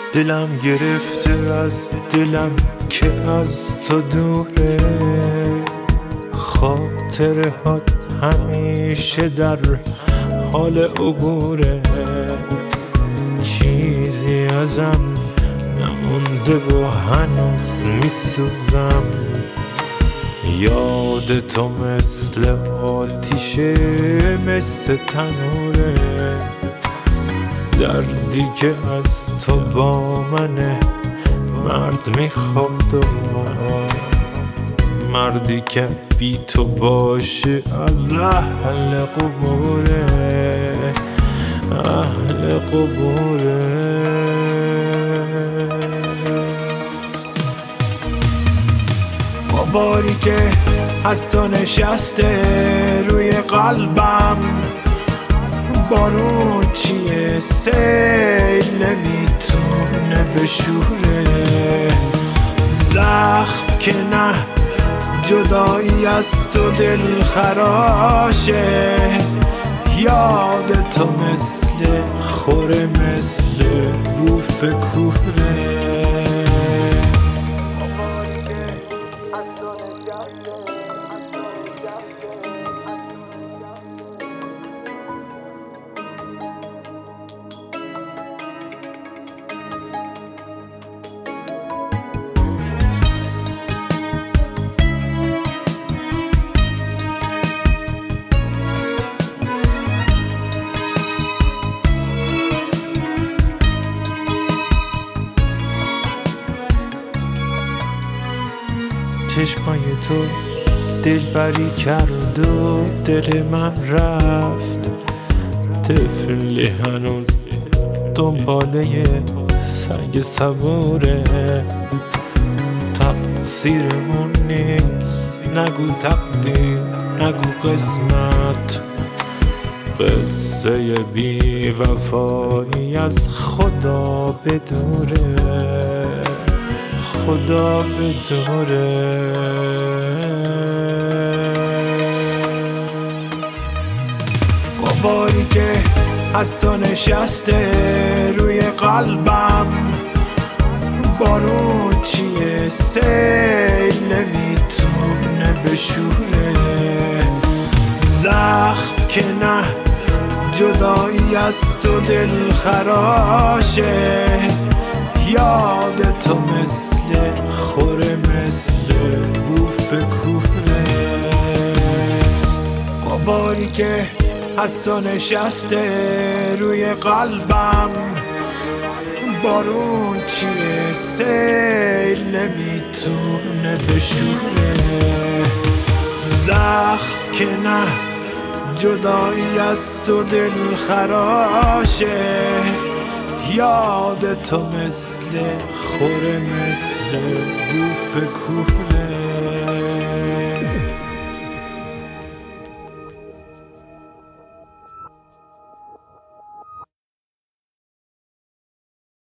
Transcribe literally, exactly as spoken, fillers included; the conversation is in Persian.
دلم گرفته از دلم که از تو دوره، خاطره هات همیشه در حال عبوره، چیزی ازم نمونده و هنوز میسوزم، یاد تو مثل آتیشه مثل تنوره، دردی که از تو با منه مرد میخواد و مردی که بی تو باشه از اهل قبوره، اهل قبوره. باری که از تو نشسته روی قلبم، بارون چیه سیل نمیتونه بشوره، زخم که نه جدایی از تو دل خراشه، یاد تو مثل خوره مثل بوف کوره. چشمای تو دلبری کرد و دل من رفت، طفلی هنوز دنباله سگ صبوره، تقصیرمون نیست نگو تقدیر نگو قسمت، قصه بی وفایی از خدا بدوره، خدا بدوره. باری که از تو نشسته روی قلبم، بارون چیه سیل نمیتونه بشوره، زخم که نه جدایی از تو دل خراشه، یاد تو مثل خوره مثل بوف کوره. باری که از تو نشسته روی قلبم، بارون چیه سیل نمیتونه بشوره، زخم که نه جدایی از تو دل خراشه، یاد تو مثل خوره مثل بوف کوره.